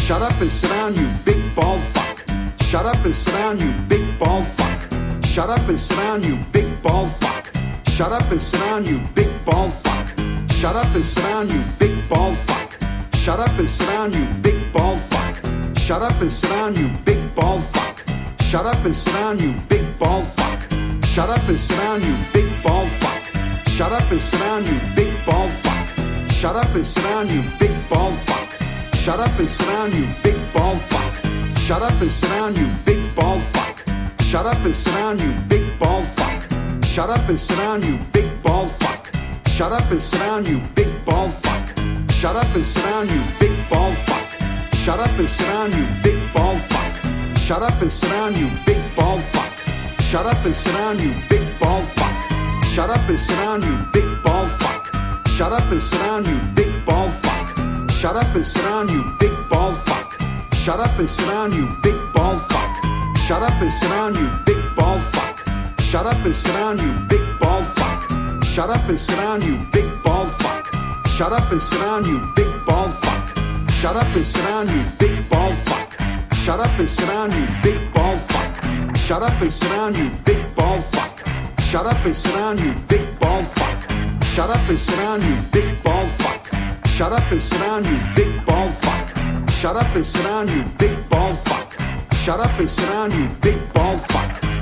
Shut up and sit down, you big bald fuck. Shut up and sit down, you big bald fuck. Shut up and sit down, you big bald fuck. Shut up and sit down, you big bald fuck. Shut up and sit down, you big bald fuck. Shut up and sit down, you big bald fuck. Shut up and sit down, you big bald fuck. Shut up and sit down, you big bald fuck. Shut up and sit down, you big bald fuck. Shut up and sit down, you big bald fuck. Shut up and sit down, you big bald fuck. Shut up and sit down, you big bald fuck. Shut up and sit down, you big bald fuck. Shut up and sit down, you big bald fuck. Shut up and sit down, you big bald fuck. Shut up and sit down, you big bald fuck. Shut up and sit down, you big bald fuck. Shut up and sit down, you big bald fuck. Shut up and sit down, you big bald fuck. Shut up and sit down, you big bald fuck. Shut up and sit down, you big bald fuck. Shut up and sit down, you big bald fuck. Shut up and sit down, you big bald fuck. Shut up and sit down, you big bald fuck. Shut up and sit down, you big bald fuck. Shut up and sit down, you big bald fuck. Shut up and sit down, you big bald fuck. Shut up and sit down, you big bald fuck. Shut up and sit down, you big bald fuck. Shut up and sit down, you big bald fuck. Shut up and sit down, you big bald fuck. Shut up and sit down, you big bald fuck. Shut up and sit down, you big bald fuck. Shut up and sit down, you big bald fuck. Shut up and sit down, you big bald fuck. Shut up and sit down, you big bald fuck.